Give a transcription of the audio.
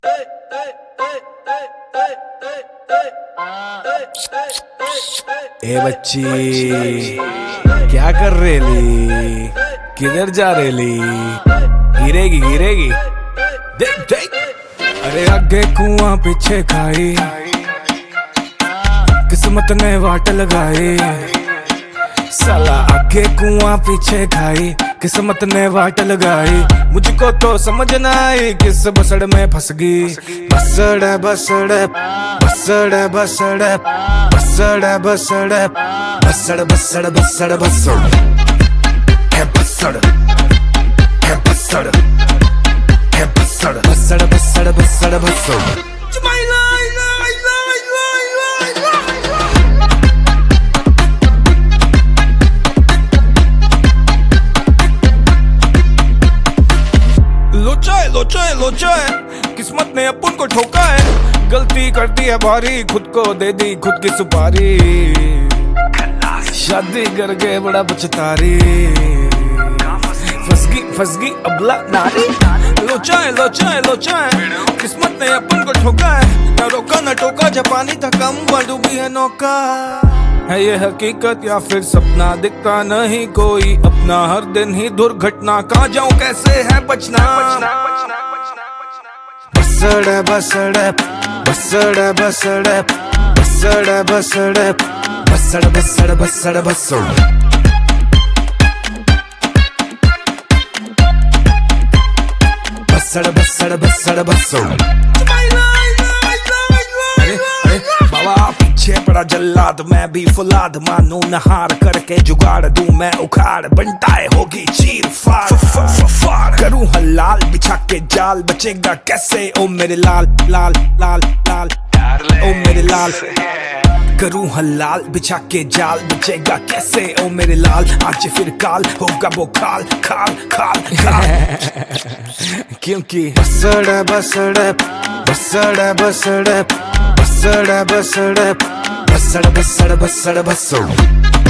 ए बच्ची क्या कर रेली, किधर जा रेली, गिरेगी गिरेगी देख देख। अरे आगे कुआं पीछे खाई, किस्मत ने वाट लगाई। साला आगे कुआं पीछे खाई, किस्मत ने वाट लगाई। मुझको तो समझ ना आई किस बसड़ में फंस गई। बसड़ बसड़ बसड़ बसड़ बसड़ बसड़ बसड़ बसड़ बसड़ बसड़ है बसड़ है बसड़ है बसड़ बसड़ बसड़ बसड़ बसड़। लोचा है किस्मत ने अपन को ठोका है। गलती करती है भारी, खुद को दे दी खुद की सुपारी। शादी करके बड़ा पछतारी, फंस गई अबला नारी। लोचा है किस्मत ने अपन को ठोका है। न रोका न टोका, जापानी था कम डूबी है नौका। है ये हकीकत या फिर सपना, दिखता नहीं कोई अपना, हर दिन ही दुर्घटना। कहाँ जाऊं कैसे है बचना। बसड़ बसड़ बसड़ बसड़ बसड़ बसड़ बसड़ बसड़ बसड़ बसड़। बसड़ बसड़ बसड़ बसड़। बाबा पीछे पड़ा जल्लाद, मैं भी फुलाद मानू। नहार करके जुगाड़ दूं मैं उखाड़, बनताए होगी चीर फाड़। करूं हलाल बिछा के जाल, बचेगा कैसे ओ मेरे लाल लाल लाल लाल ओ मेरे लाल। करूं हलाल बिछा के जाल, बचेगा कैसे ओ मेरे लाल। आज फिर काल होगा वो खाल खाल खाल खाल। क्योंकि बसड़ बसड़ बसड़ बसड़ बसड़ बसड़ बसड़ बसड़ बसड़ बसड़।